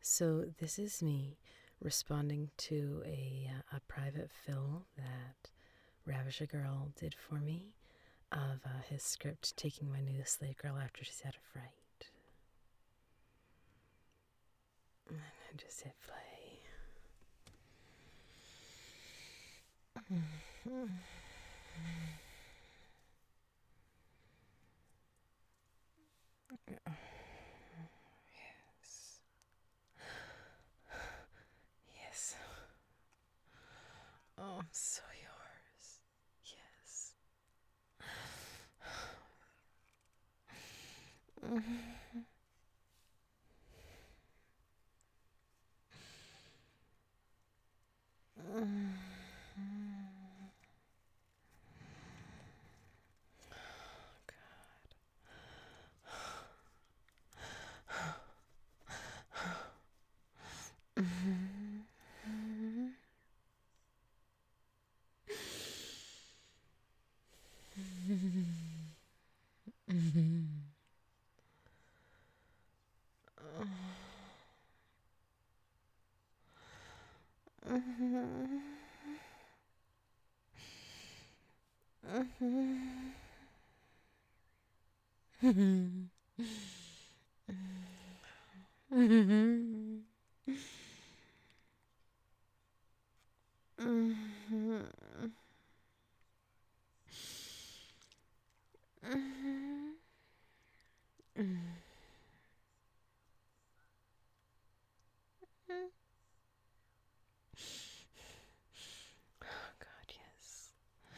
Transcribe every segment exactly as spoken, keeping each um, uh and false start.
So this is me responding to a, uh, a private fill that Ravish a Girl did for me of uh, his script Taking My New Slave Girl After She's Had a Fright. And I just hit play. Yes. Yes. Oh, I'm so yours. Yes. God, yes.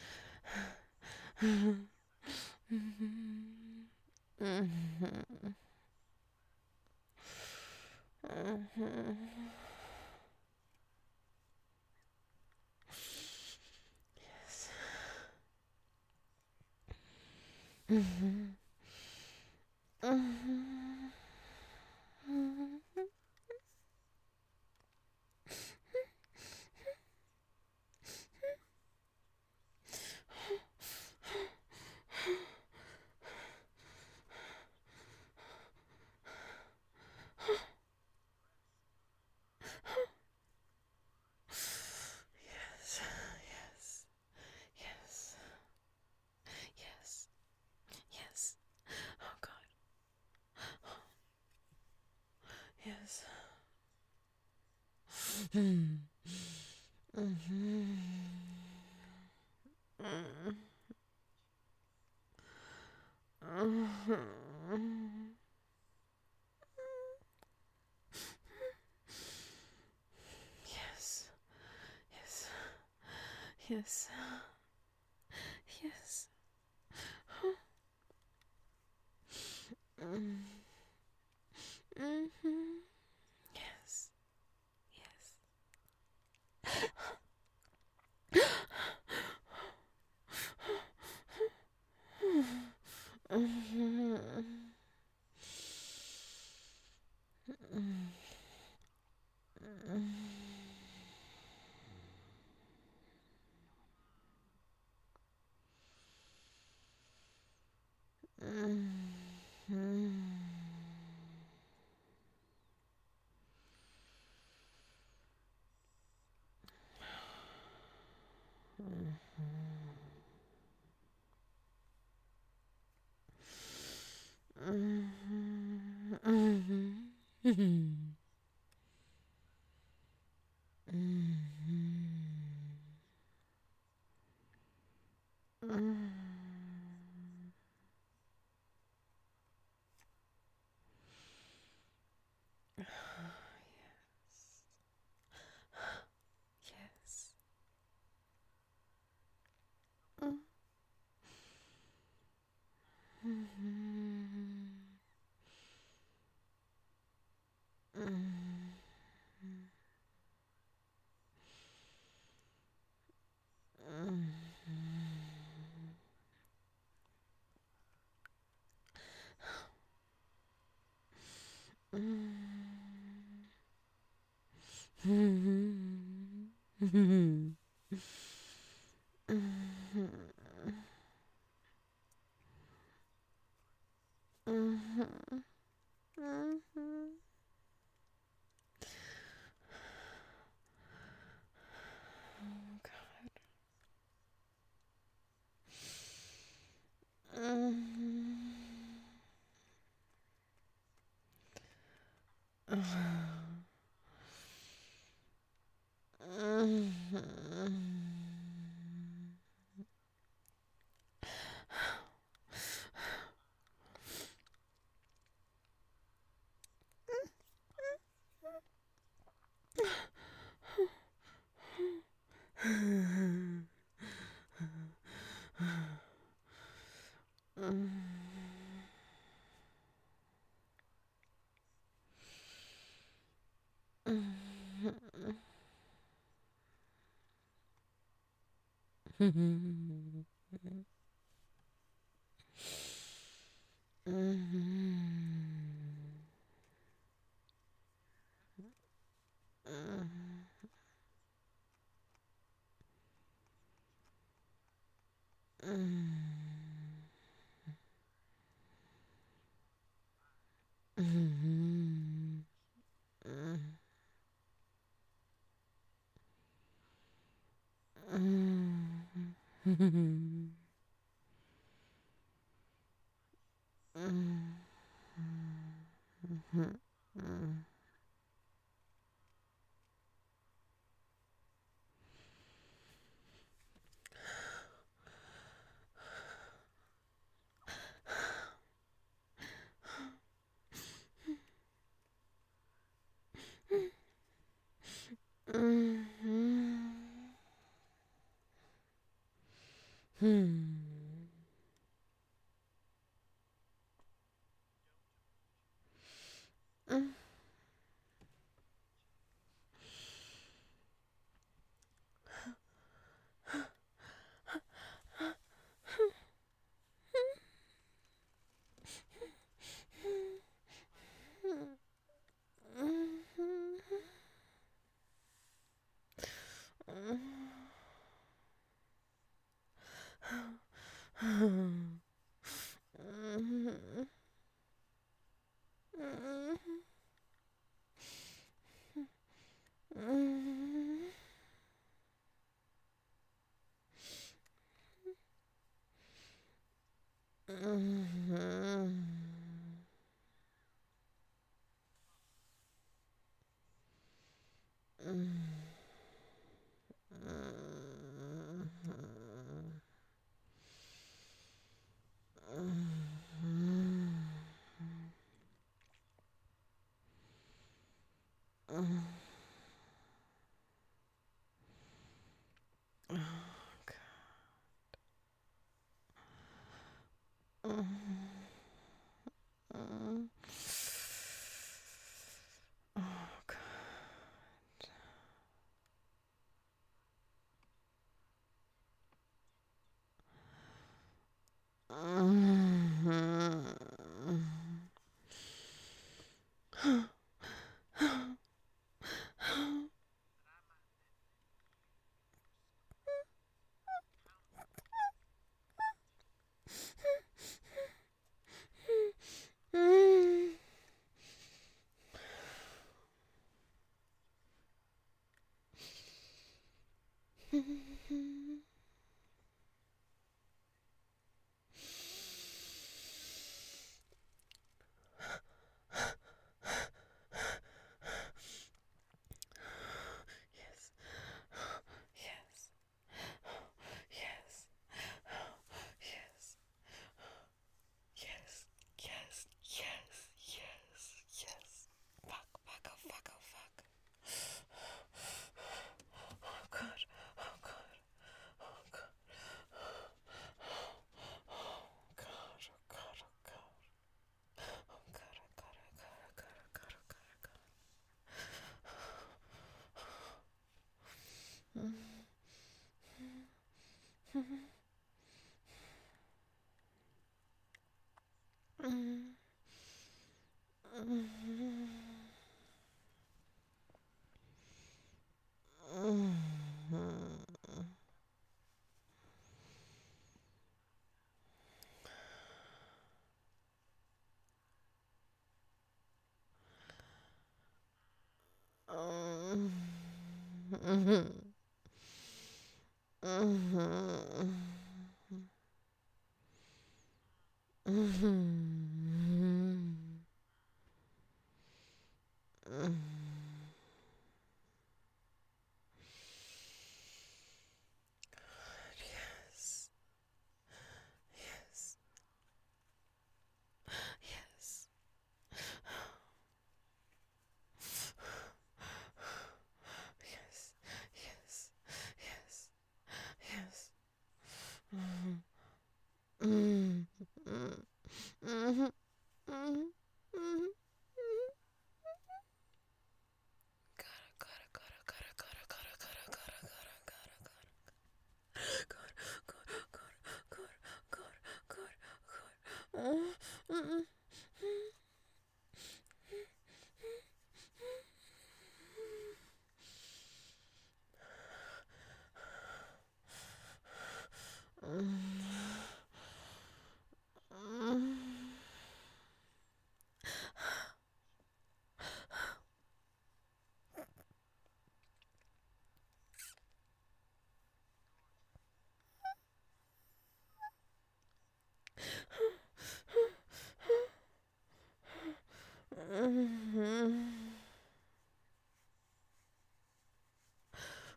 Yes, yes, yes, yes, yes. Oh God, yes. Mm-hmm. Yes, yes, yes, yes. Mm-hmm. Yes, yes.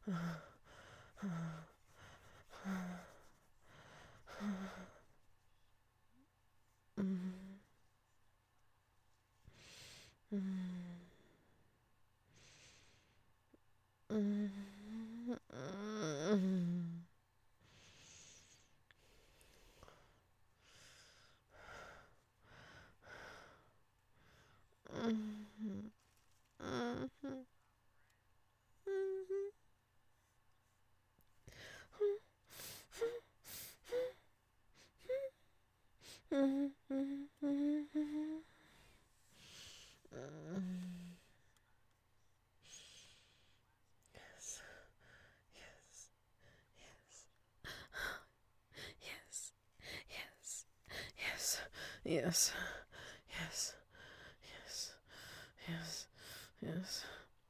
Yes, yes, yes, yes, yes.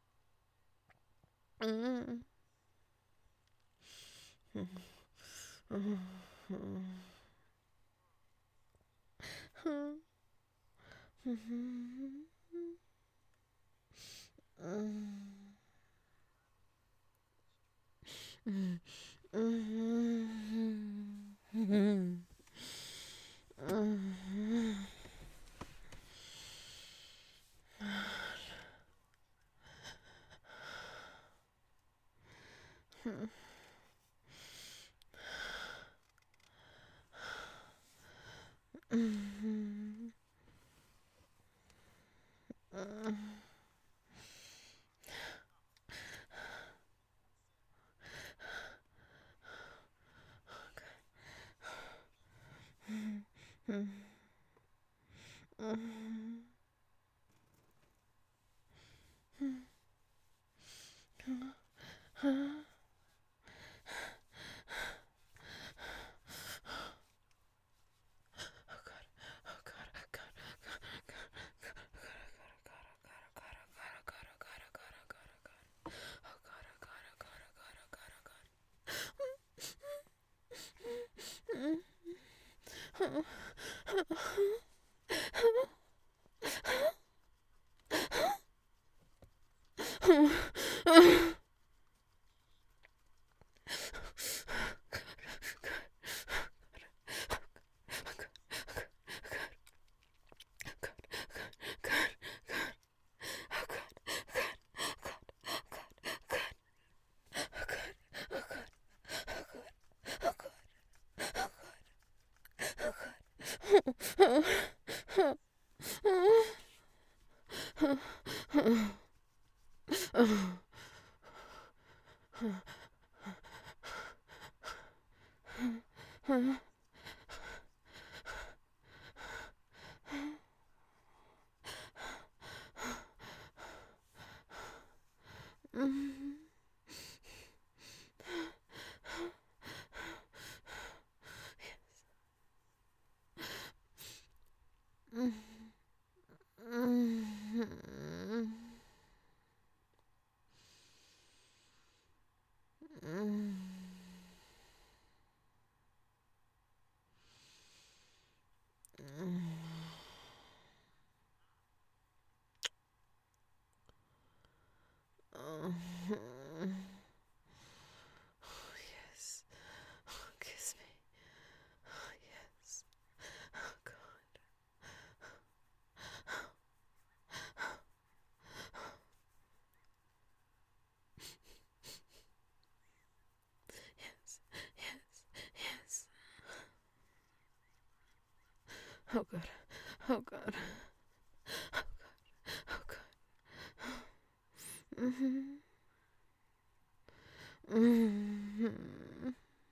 Mm. Mm. Mm. Mm. Mm. Mm. Yes. Kiss me. Yes. Oh, God. Yes. Yes. Yes. Oh, God. Oh, God. Oh, God. Mm-hmm. Mm-hmm.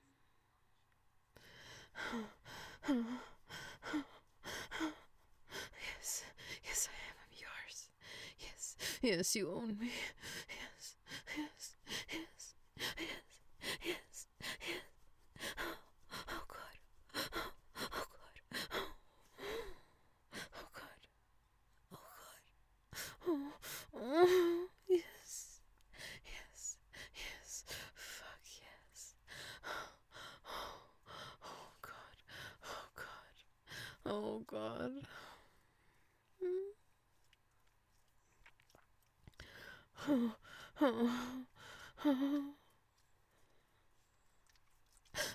Yes. Yes, I am. I'm yours. Yes. Yes, you own me. Yes. Yes. Yes. Yes. Yes. Yes. Oh, God. Oh, God. Oh, God. Oh, God. Oh, oh, yes. Yes. Yes. Fuck yes. Oh, oh, God. Oh, God. Oh, God. Oh, oh, oh.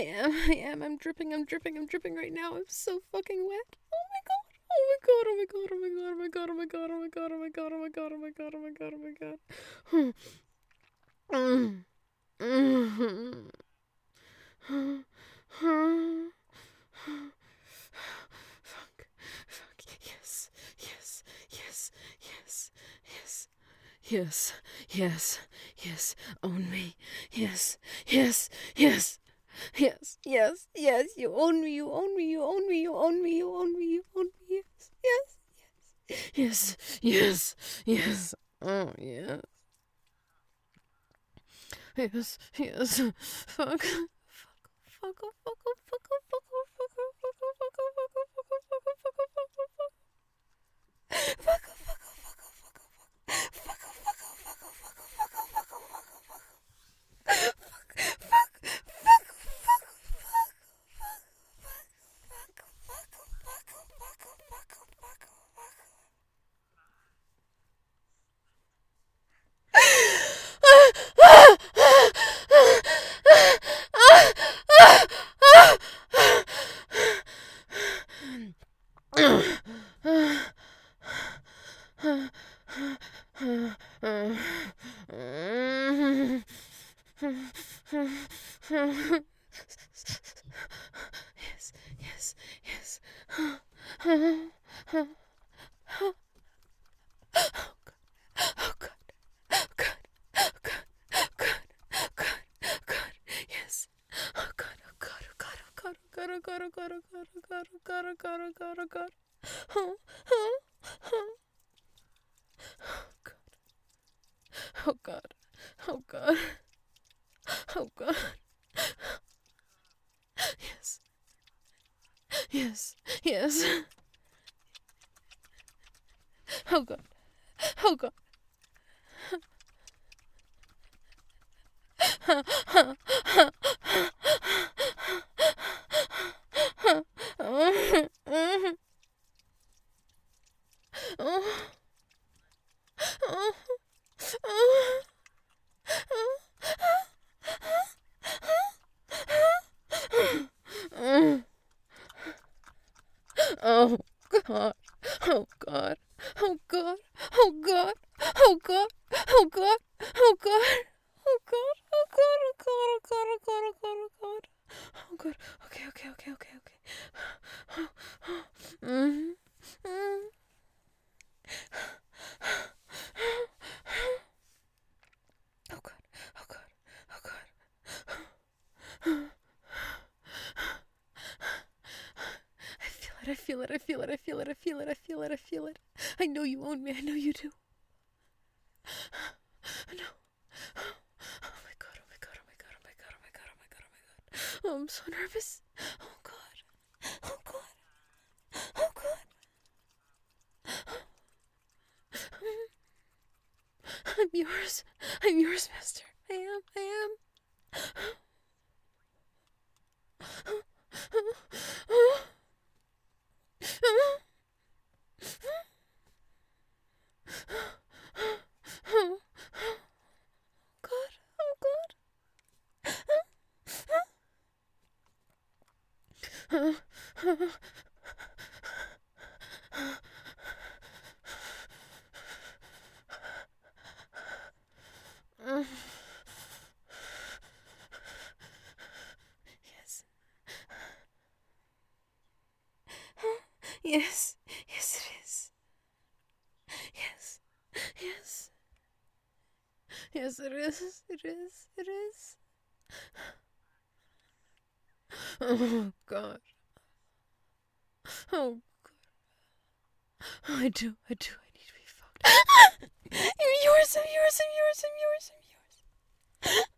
am, I am, I'm dripping, I'm dripping, I'm dripping right now. I'm so fucking wet. Oh my god. Oh my god, oh my god, oh my god, oh my god, oh my god, oh my god, oh my god, oh my god, oh my god, oh my god, oh my god. Mm. Mm. Fuck, fuck, yes, yes, yes, yes, yes, yes, yes, yes, own me, yes, yes, yes, yes, yes, yes, you own me, you own me, you own me, you own me, you own me, you own me, yes, yes, yes, yes, yes, oh, yes, yes, yes, fuck. Fuck off, fuck off, fuck off, fuck off, fuck off, fuck off, fuck off, fuck off, fuck off, fuck off, fuck off, fuck off, fuck off. Fuck off, fuck off, fuck off, fuck off, fuck off, fuck off, fuck off, fuck off, fuck off, fuck off, fuck off, fuck off. Fuck, fuck, fuck, fuck, yes, yes, yes. Oh God. Oh God. Oh God. Oh God. Oh God. Oh God. Oh God. Yes. Oh God. Oh God. Oh God. Oh God. Oh God. Oh God. Oh God. Oh God. Oh God. Oh God. Oh God. Oh God. Oh, oh, oh. Oh God. Oh God. Oh God. Yes. Yes. Yes. Oh God. Oh God. Oh God. Oh God. Oh God. Oh God. Oh God. Oh God. Oh God. Oh God. Oh God. Oh God. Oh God. Oh God. Oh God. Oh God. Oh God. Okay. Okay. Okay. Okay. Okay. Mm. Mm. Oh God. Oh God. Oh God. I feel it, I feel it, I feel it, I feel it, I feel it, I feel it. I know you own me, I know you do. No. Oh my God, oh my God, oh my God, oh my God, oh my God, oh my God, oh my God. Oh, I'm so nervous. Oh God. Oh God. Oh God. I'm yours. I'm yours, Master. I am, I am. Yes. Yes. Yes, it is. Yes. Yes. Yes, it is. It is. It is. Oh God. Oh God. I do. I do. I need to be fucked. I'm yours. I'm yours. I'm yours. I'm yours. I'm yours.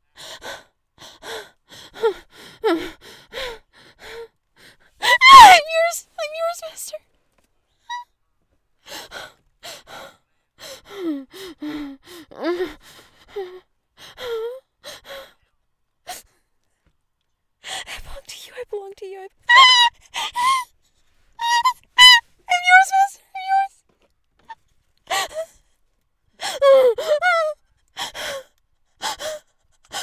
I'm yours. I'm yours, Master. I belong to you. I belong to you. I... I'm yours, Master. I'm yours.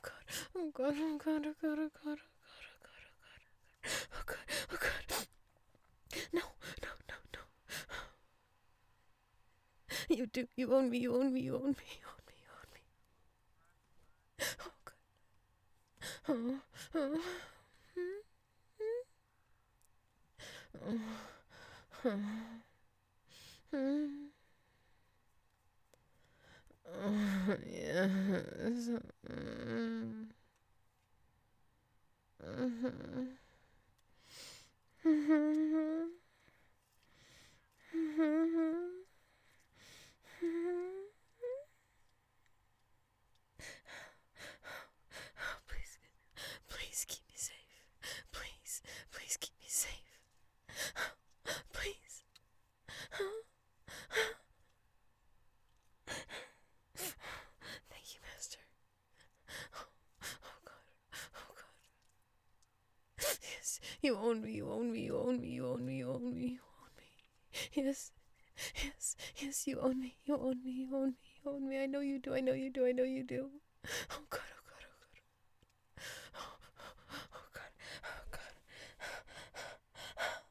Oh God, oh God, oh God, oh God, oh God, oh God, oh God. No, no, no, no. You do, you own me, you own me, you own me, you own me, you own me. Oh God. Oh, oh. Oh, oh, oh, oh, yes. Mm. Mhm. Mhm. Mhm. Please, please keep me safe. Please, please keep me safe. Please. Thank you, Master. Oh, oh God. Oh God. Yes, you own me, you own me, you own me, you own me, you own me, you own me. Yes, yes, yes, you own me, you own me, you own me, you own me. I know you do, I know you do, I know you do. Oh God, oh God, oh God. Oh, oh God, oh God.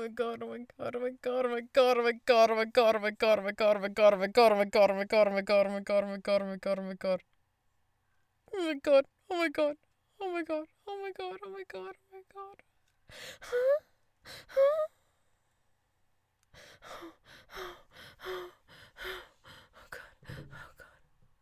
my god, oh my god, oh my god, oh my god, oh my god, oh my god, oh my god, oh my god, oh my god, oh my god, oh my god, oh my god, oh my god, oh my god, oh my god, oh my god, oh my god. Oh my god, oh my god, oh my god, oh my god, oh my god, oh my god. Huh? Huh? Oh god, oh god.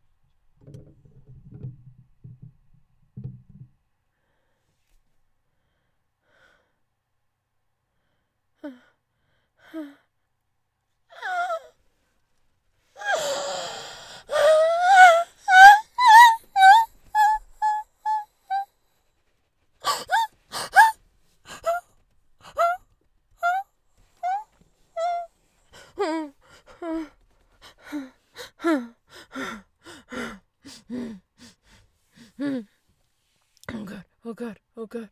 Oh god, oh god, oh god.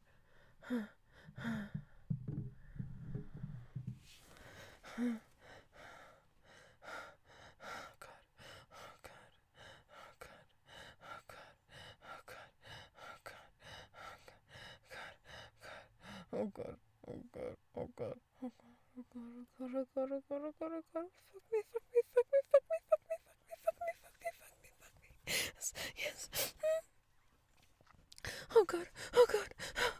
Oh god, oh god, oh god, oh god, oh god, oh god, oh god, oh god, oh god, oh god, fuck me, fuck me, fuck me, fuck me, fuck me, fuck me, fuck me, fuck me, fuck me, fuck me. Yes, yes. Oh god, oh god.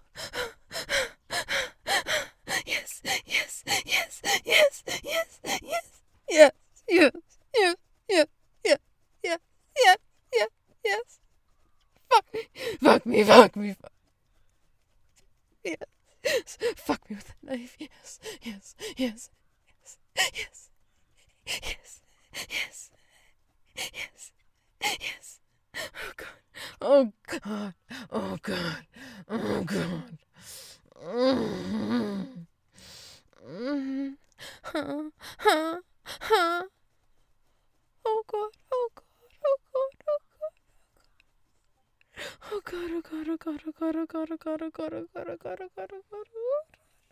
Yes, yes, yes, yes, yes, yes, yes, yes, yes, yes, yes, yes, yes, yes, yes. Fuck me, fuck me, fuck me, fuck me. Yes. Fuck me with a knife. Yes, yes, yes, yes, yes, yes, yes, yes, yes. Oh god, oh god, oh god, oh god. Mm-hmm. Mm-hmm. Huh, huh, huh. Oh god, oh god, oh god, oh god. Oh god, oh god, oh god, oh god, oh god, oh god, oh god, oh god, oh god, oh god, oh god, oh god.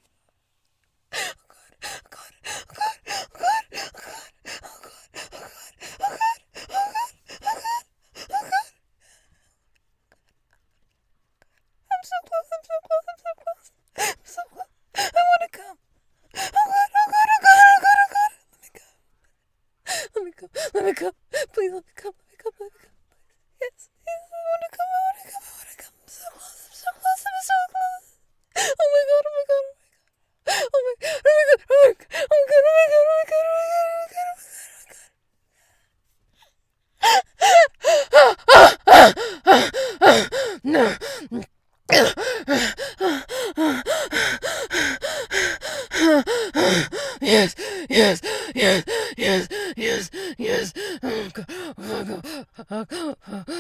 Let me come. Please let me come. Let me come. Let me come. Yes. Yes. I want to come. I want to come. I want to come. I'm so close. I'm so close. I'm so close. Oh my god. Oh my god. Oh my god. Oh my god. Oh my god. Oh my god. Oh my god. Oh my god. Oh my god. Oh my god. Oh my god. Oh my god. Oh my god. Oh my god. Oh my god. No. Yes, yes, yes, yes, yes, yes. Oh god, oh god, oh god,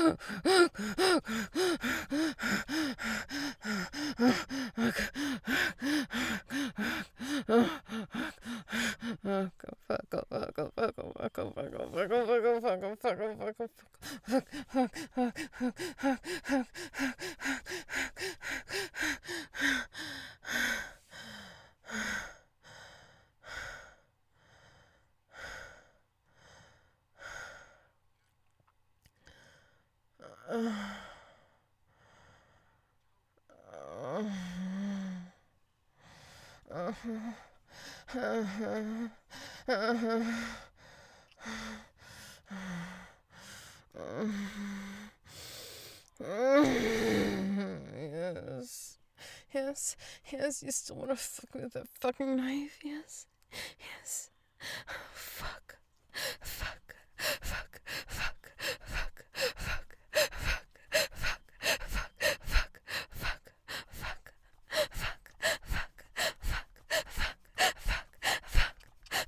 Yes. Yes. Yes. You still want to fuck me with that fucking knife? Yes. Yes. Fuck. Fuck. Fuck. Fuck. Fuck. Fuck. Fuck. Fuck. Fuck. Fuck. Fuck. Fuck. Fuck. Fuck. Fuck. Fuck. Fuck.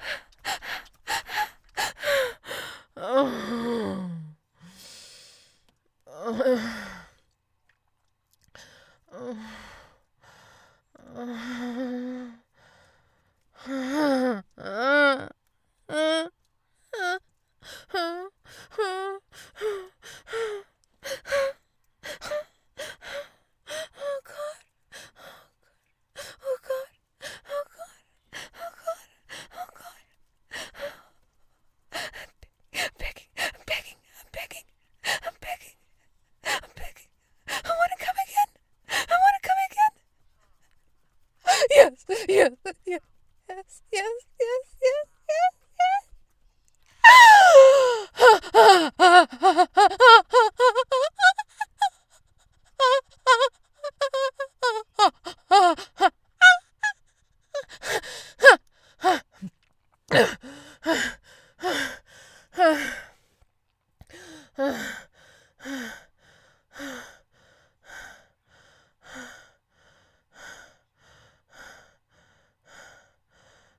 Oh. Oh. Yes, yes, yes,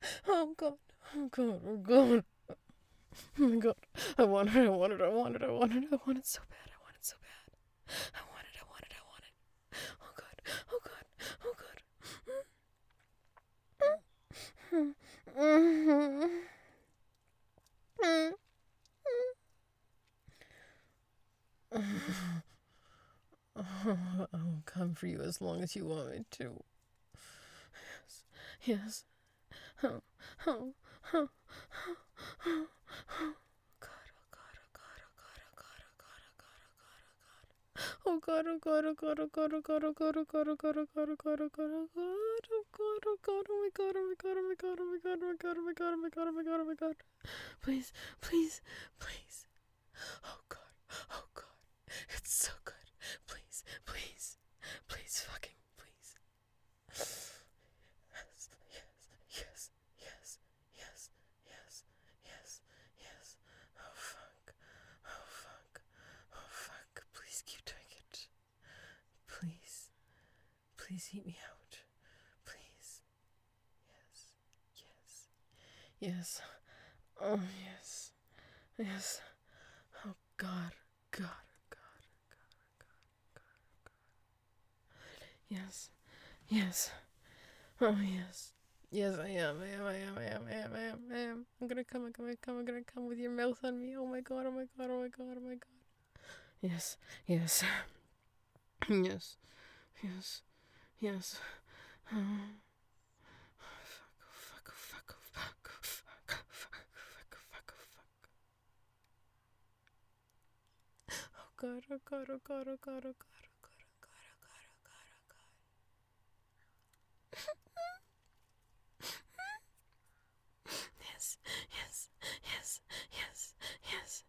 Oh God, oh God, oh God. Oh my God, I want it, I want it, I want it, I want it, I want it so bad, I want it so bad. I want it, I want it, I want it. Oh God, oh God, oh God. I'll come for you as long as you want me to. Yes, yes. Oh, oh, oh, oh, oh, oh. God, oh God, oh God, oh God, oh God, oh God, oh God, oh God, oh God. Oh God, oh God, oh God, oh God, oh God, oh God, oh God, oh God, oh God, oh God, oh God, oh God, oh God, oh God, oh my God, oh my God, oh my God, oh my God, oh my God, oh my God, oh my God, oh my God, oh my God. Please, please, please. Oh God, oh God. It's so good. Please, please, please, fucking please. Yes, yes, yes, yes, yes, yes, yes. Oh fuck, oh fuck, oh fuck. Please keep doing it. Please, please eat me out. Please. Yes, yes, yes. Oh yes, yes. Oh God, God, God, God, God, God. Yes, yes. Oh yes. Yes, I am. I am. I am. I am. I am. I am. I am. I'm gonna come. I'm gonna come. I'm gonna come with your mouth on me. Oh my God. Oh my God. Oh my God. Oh my God. Yes. Yes. Yes. Yes. Yes. Oh. Fuck. Oh fuck. Oh fuck. Oh fuck. Oh fuck. Oh fuck. Oh fuck. Oh fuck. Oh God. Oh God. Oh God. Oh God. Oh God. Oh God. Oh God. Oh God. Oh God. Oh God. Yes, yes, yes, yes, yes.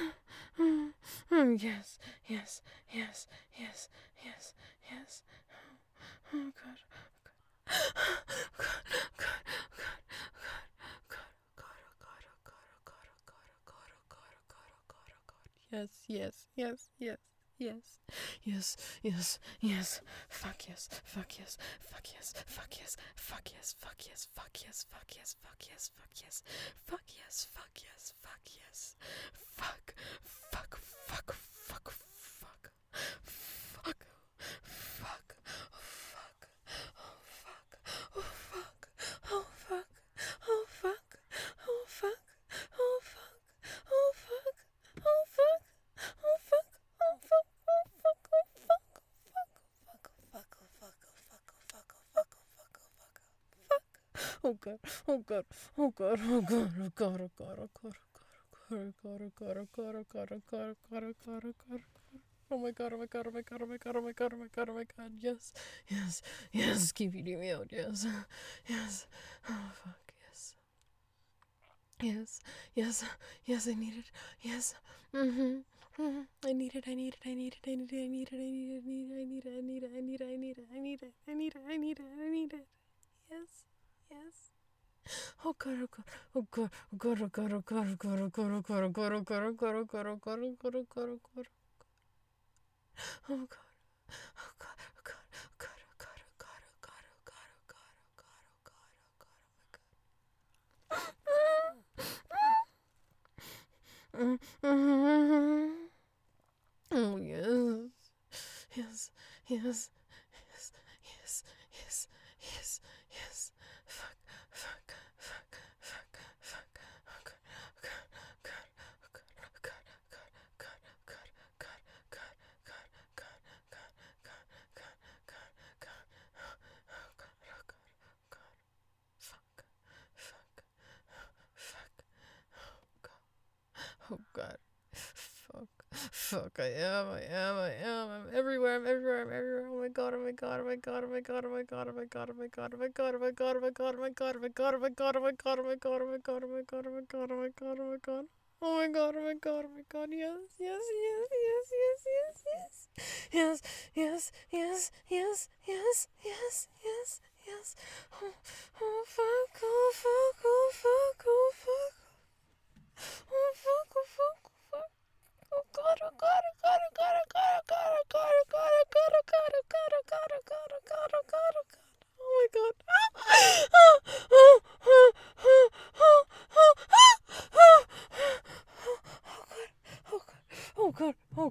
Yes, yes, yes, yes, yes, yes. Oh God, God, God, God, God, God, God, God, God, God, God, God, God. Yes, yes, yes, yes. Yes, yes, yes, yes. Fuck yes, fuck yes, fuck yes, fuck yes, fuck yes, fuck yes, fuck yes, fuck yes, fuck yes, fuck yes, fuck yes, fuck yes, fuck yes, fuck, fuck, fuck, fuck, fuck, fuck, fuck, oh fuck, oh fuck, oh fuck, oh fuck, oh fuck, oh fuck, oh fuck, oh fuck, oh fuck, oh fuck, oh fuck, oh fuck, oh fuck, fuck, fuck, oh fuck, oh fuck, oh fuck, oh fuck, oh fuck, oh fuck, fuck. Oh God, oh God, oh God, oh God, oh God, oh God, oh God, oh God, oh God, oh God, oh God, oh God, oh God, oh God, oh God, oh God. Oh my God, oh my God, oh my God, oh my God, oh my God, oh my God, oh my God, yes, yes, yes, keep eating me out, yes, yes, oh fuck, yes, yes, yes, yes, I need it, yes, mm-hmm. Mm-hmm. I need it, I need it, I need it, I need it, I need it, I need it, I need it, I need it, I need it, I need it, I need it, I need it, I need it, I need it. Yes, yes. Oh God, oh God, oh God, oh God, oh God, oh God, oh God, oh God, oh God, oh God, oh God, oh God, oh God, oh God, oh God, oh God, oh God, oh God, oh God. Oh God, oh God, oh God, oh God, oh God, oh God, oh God, oh God, oh God, oh God, oh God, oh God, oh my God. Oh yes, yes, yes, yes, yes, yes, yes, yes. Fuck, fuck, fuck, fuck, fuck. Oh God, oh God, oh God, oh God, oh God, oh God, oh God, oh God, God, God, God, God, God, God, God, God, God. Oh God, oh God, oh God. Fuck, fuck, fuck. Oh God, oh God. Fuck. Fuck, I am, I am, I am. I'm everywhere, I'm everywhere, I'm everywhere. Oh my God, oh my God, oh my God, oh my God, oh my God, oh my God, oh my God, oh my God, oh my God, oh my God, oh my God, oh my God, oh my God, oh my God, oh my God, oh my God, oh my God, oh my God, oh my God, oh my God. Oh my God, oh my God, oh my God, yes, yes, yes, yes, yes, yes, yes, yes, yes, yes, yes, yes, yes, yes. Oh, oh fuck, oh fuck, oh fuck, oh fuck, oh fuck, oh fuck, oh fuck. Oh God, oh God, oh God, oh God, oh God, oh God, oh God, oh God, oh God, oh God, oh God, oh God, oh God, oh God, oh God, oh God. Oh my God.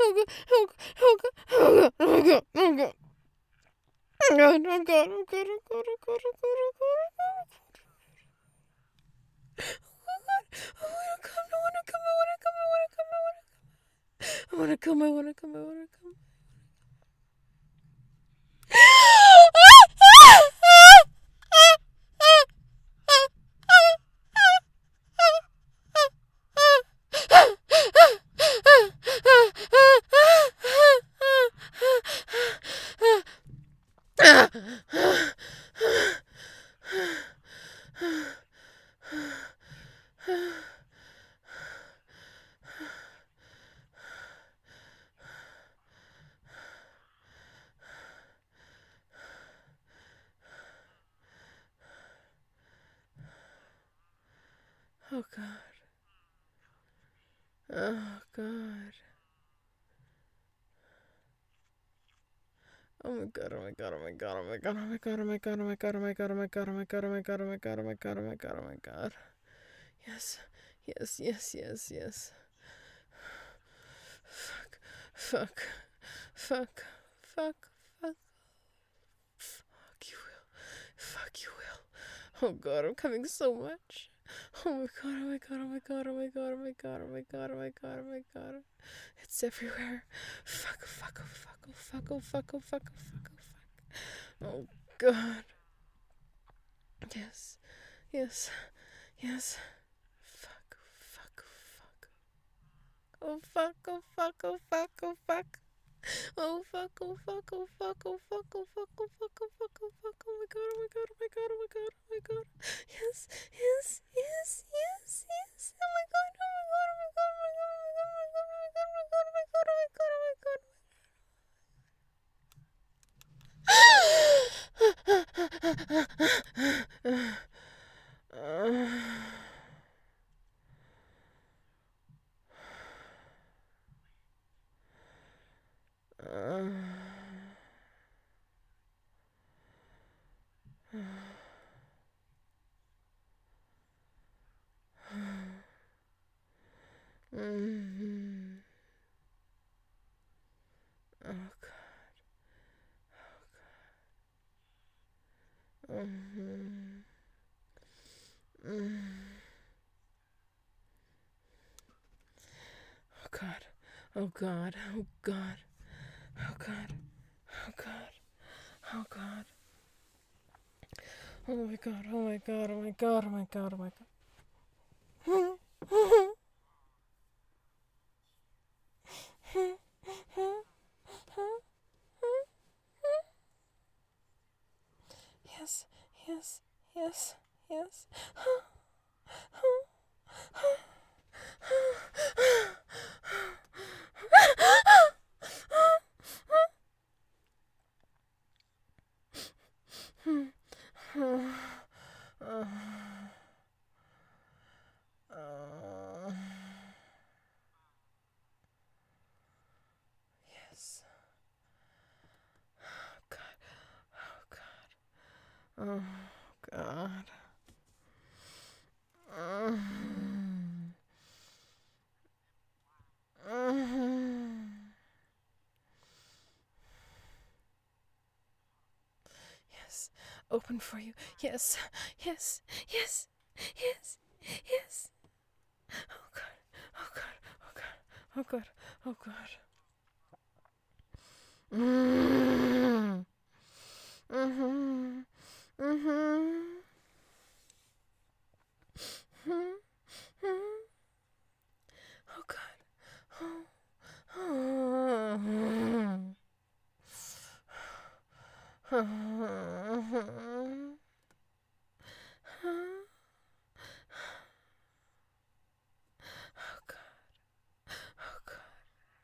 oh God, oh God, oh God, oh God, oh God, oh God. Oh God, oh God, oh God, oh God, oh God, oh God, oh God, oh God. I wanna come, I wanna come, I wanna come, I wanna come, I wanna come. I wanna come, I wanna come, I wanna come. Oh God. Oh God. Oh my God, oh my God, oh my God, oh my God, oh my God, oh my God, oh my God, oh my God, oh my God, oh my God, oh my God, oh my God, oh my God, oh my God, oh my God. Yes, yes, yes, yes, yes. Fuck, fuck, fuck, fuck, fuck. Fuck you will. Fuck you will. Oh God, I'm coming so much. Oh my God, oh my God, oh my God, oh my God, oh my God, oh my God, oh my God, oh my God. It's everywhere. Fuck, fuck, oh fuck, oh fuck, oh fuck, oh fuck, oh fuck, oh fuck. Oh God. Yes, yes, yes. Fuck, fuck, fuck. Oh fuck, oh fuck, oh fuck, oh fuck. Oh fuck, oh fuck, oh fuck, oh fuck, oh fuck, oh fuck, oh fuck, oh fuck, oh my God, oh my God, oh my God, oh my God, oh my God. Yes, yes, yes, yes, yes. Oh my God, oh my God, oh my God, oh my God, oh my God, oh my God, oh my God, oh my God, oh my God, oh my God, oh my God. Mm-hmm. Oh God. Mm-hmm. Mm. Oh God. Oh God, oh God, oh God, oh God, oh God. Oh my God, oh my God, oh my God, oh my God, oh my God. Yes, yes, yes, yes. Yes. God. Oh God. Oh God. Mm. Mm. Yes. Open for you. Yes. Yes. Yes. Yes. Yes. Oh God. Oh God. Oh God. Oh God. Oh God. Mm. Mhm. Mhm. Mhm. Mhm. Oh God. Oh. Oh. Oh. Oh God. Oh God.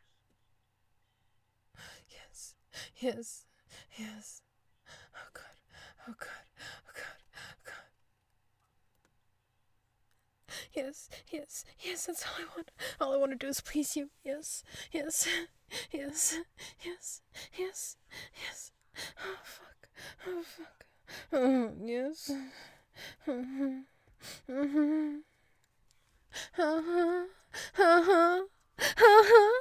Yes. Yes. Yes. Oh God. Oh God. Oh God. Oh God. Yes. Yes. Yes. That's all I want. All I want to do is please you. Yes. Yes. Yes. Yes. Yes. Yes. Oh fuck. Oh fuck. Oh yes. Mhm. Mhm. Uh huh. Uh huh. Uh huh.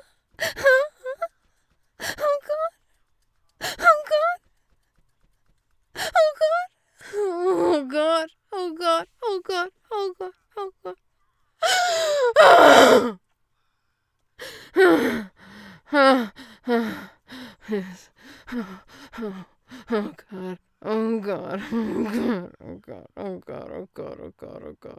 Oh God. Oh God. Oh God. Oh God. Oh God. Oh God. Oh God. Oh God. Yes. Oh, oh, oh God. Oh God. Oh God. Oh God. Oh God. Oh God. Oh God. Oh God.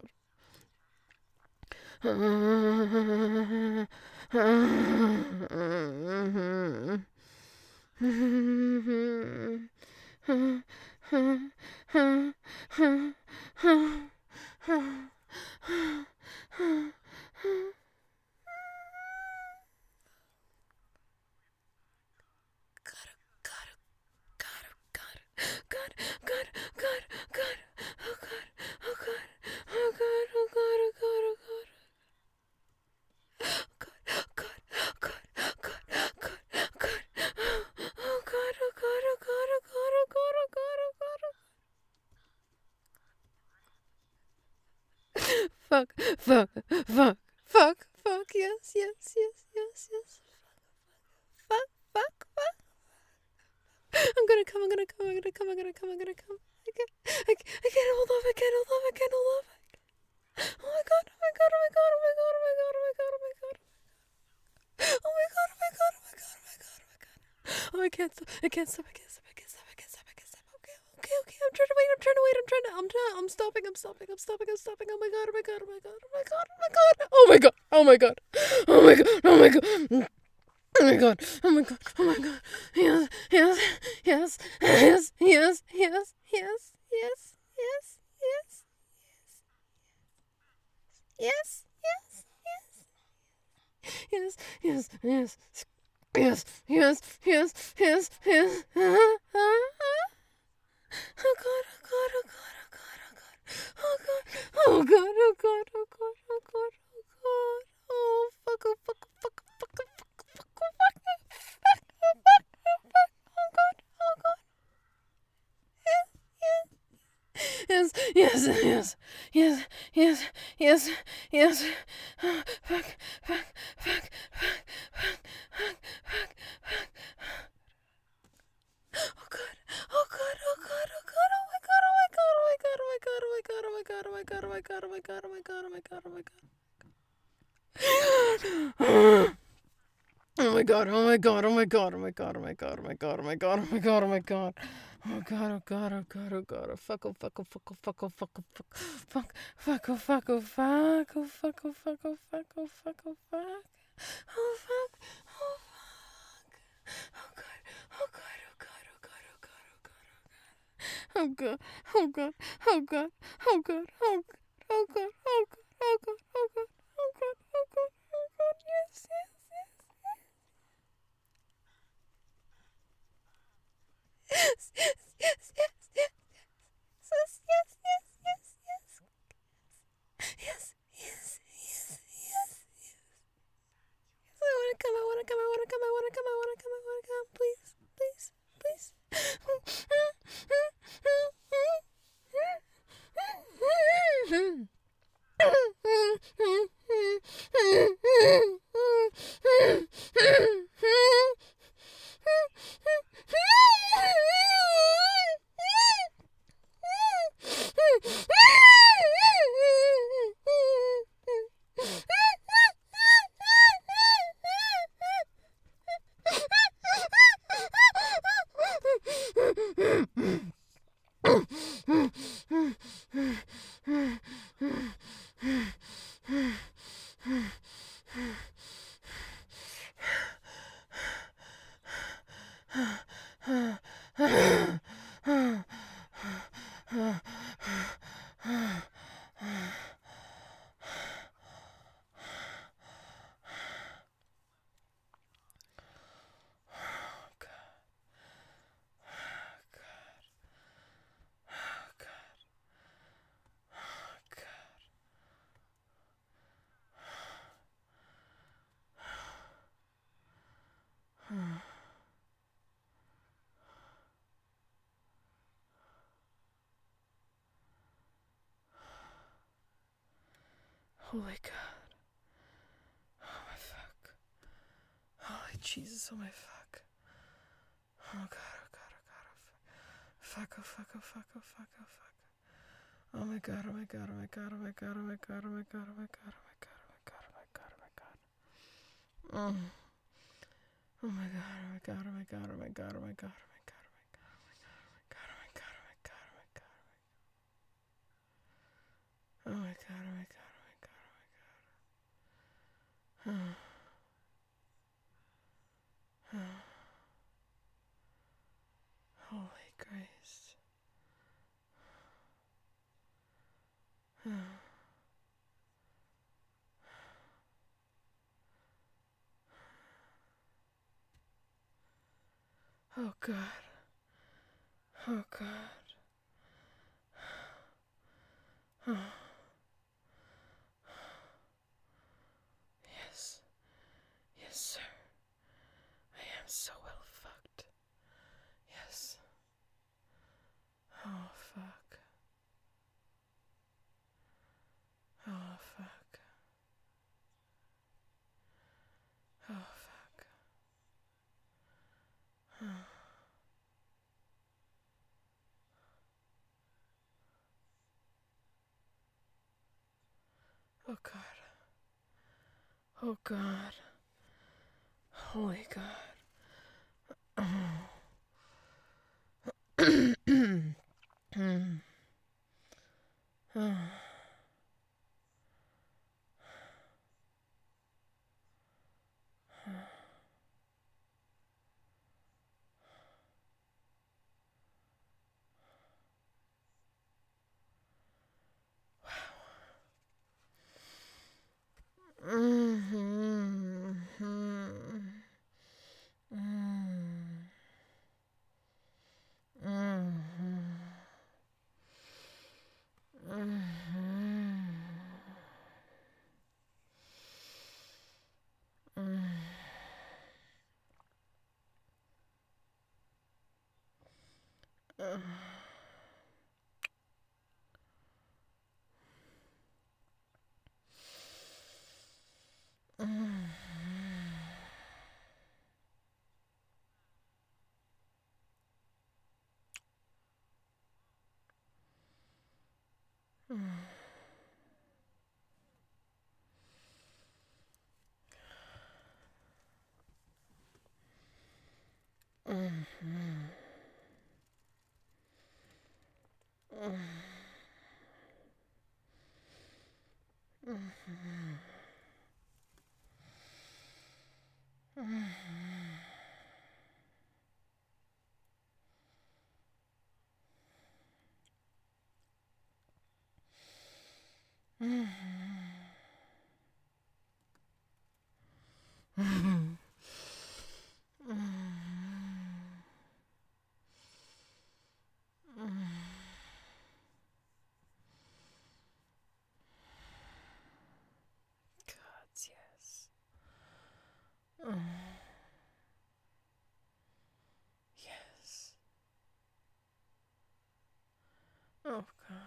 God, God, God, God, oh God, oh God, oh God, oh God, oh God, oh God. God, God, God, God, God, God, oh God, oh God, oh God, oh God, oh God, oh God, oh God, oh God. Fuck, fuck, fuck, fuck, fuck, yes, yes, yes, yes, yes. Fuck, fuck, fuck. I'm gonna come, I'm gonna come, I'm gonna come, I'm gonna come, I'm gonna come. I can't, I can't, I can't hold off, I can't hold off, I can't hold off. Oh my God, oh my God, oh my God, oh my God, oh my God, oh my God, oh my God. Oh my God, oh my God, oh my God, oh my God, oh my God. Oh, I can't stop, I can't stop, I can't stop, I can't stop, I can't stop, I can't stop. Okay, okay, okay, I'm trying to wait, I'm trying to wait, I'm trying to, I'm trying, I'm stopping, I'm stopping, I'm stopping, I'm stopping. Oh my God, oh my God, oh my God, oh my God, oh my God. Oh my God, oh my God, oh my God, oh my God. Oh my God, oh my God, oh my God. Yes, yes, yes, yes, yes, yes, yes, yes, yes, yes, yes, yes, yes, yes, yes, yes, yes, yes, yes, yes. Oh God, oh God, oh God, oh God, oh God, oh God, oh God, oh God, oh God, oh God, oh God, oh fuck, oh fuck, oh fuck, oh fuck, oh fuck, oh fuck, oh fuck, oh fuck, oh fuck, oh fuck, oh God, oh God, yes, yes, yes, yes, yes, yes, yes, oh, fuck, fuck, fuck, fuck, fuck, fuck, fuck, fuck. Oh God, oh God, oh God, oh God, oh my God, oh my God, oh my God, oh my God, oh my God, oh my God, oh my God, oh my God, oh my God, oh my God, oh my God, oh my God. Oh my god, oh my god, oh my god, oh my god, oh my god, oh my god, oh my god, oh my god, oh my god. Oh god, oh god, oh god, oh god, oh fuck, oh fuck, oh fuck, oh fuck, oh fuck, oh fuck, fuck, fuck, oh fuck, oh fuck, oh fuck, oh fuck, oh fuck, oh fuck, oh fuck, oh fuck, oh fuck, oh god, oh god, oh god, oh god, oh god, oh god, oh god, oh god, oh god, oh god, oh god, oh god, oh god, oh god, oh god, oh god, oh god, oh god, oh god, yes, yes. Yes, yes, yes, yes, yes, yes, yes, yes, yes, yes, yes, yes, yes, yes. I wanna come, I wanna come, I wanna come, I wanna come, I wanna come, I wanna come, please, please, please. Holy God. Oh my fuck. Holy Jesus, oh my fuck. Oh God, oh God, oh God, oh fuck. Fuck, oh fuck, oh fuck, oh fuck, oh fuck. Oh my God, oh my God, oh my God, oh my God, oh my God, oh my God, oh my God, oh my God, oh my God, oh my God, oh my God. Mm. Oh my God, oh my God, oh my God, oh my God, oh my God, oh my God, oh my God, oh my God, oh my God, oh my God, oh my God, oh my God. Oh my God, oh my God, oh my God, oh my God. Holy Christ. Oh God. Oh God. Oh. Yes. Yes, sir. I am so well fucked. Yes. Oh fuck. Oh fuck. Oh fuck. Oh. Oh God. Oh God. Holy God. Oh. Mm-hmm. Mm-hmm. yes. Yes. Oh, God.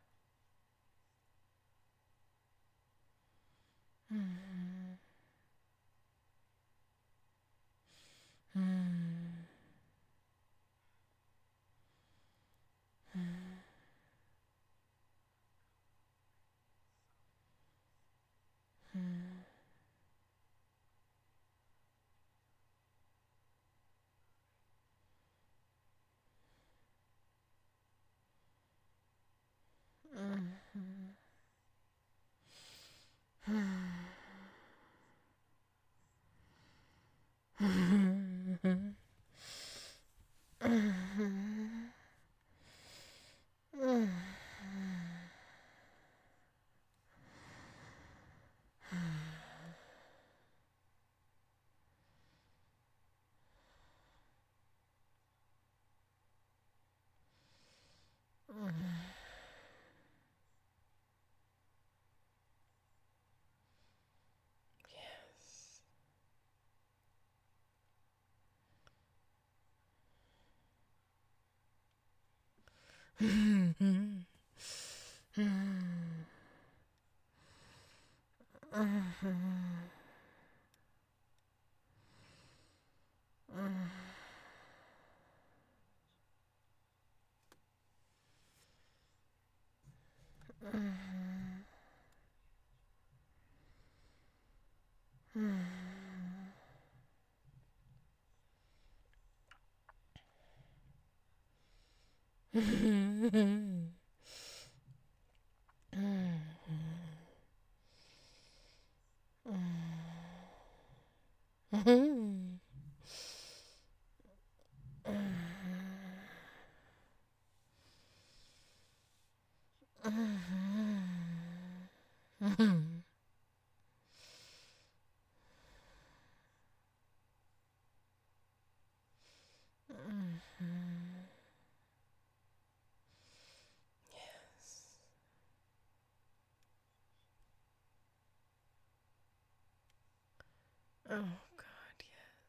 Oh, God,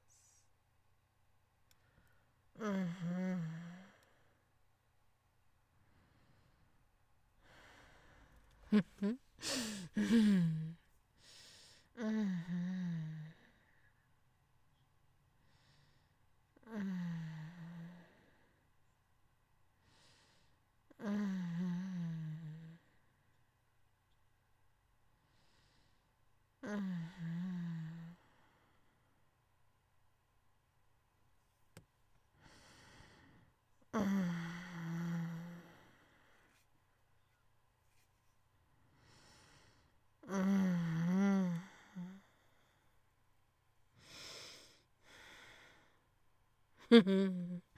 yes.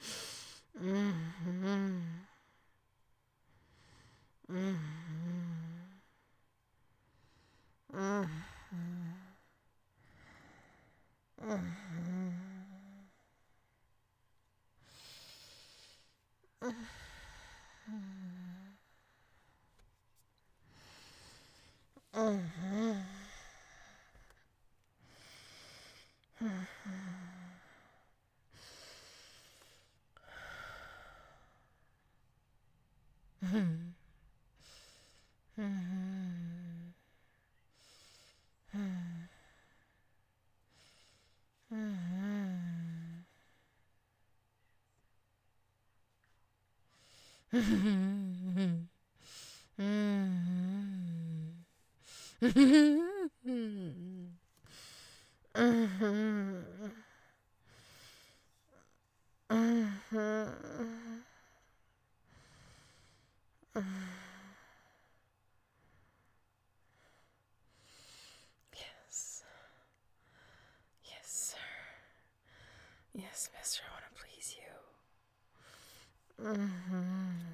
Yes, mister, I want to please you. Mm-hmm.